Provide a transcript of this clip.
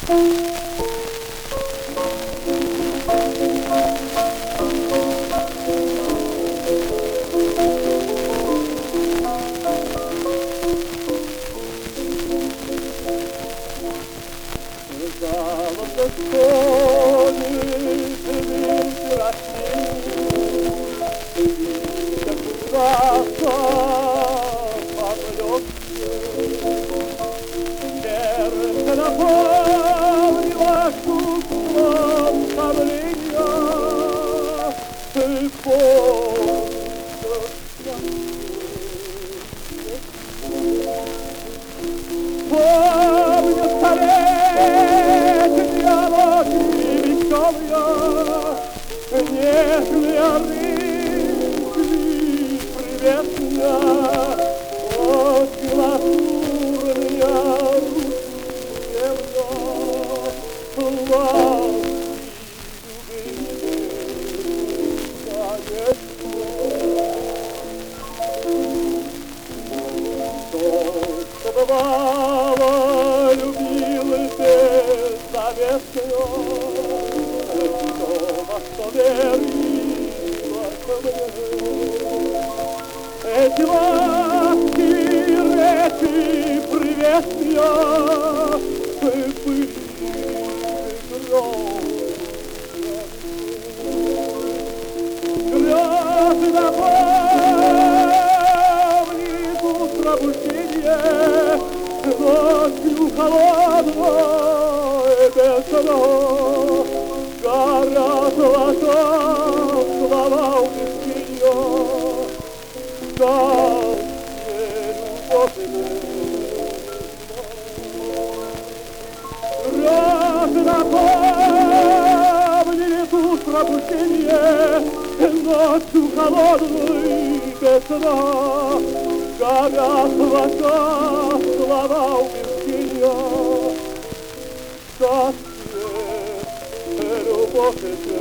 Золото стонет ветер осенний, как краса поблёкнет. Сердце наполнилось чувством томления, ты помнишь, помню столетия ночи веселые, нежные рыцари приветствия, очень лазурные руки земля, славы что бывало, любил беззаветную, дома, что верила ко мне. Эти ласки, речи, приветствия, были грезы напомнит утро пробуждение, ночью холодной без сна, горят глаза, слова убеждения, там, где любовь раз напомнит утро пробуждение, ночью холодной без сна, горят глаза, слова убеждения, счастье, любовь.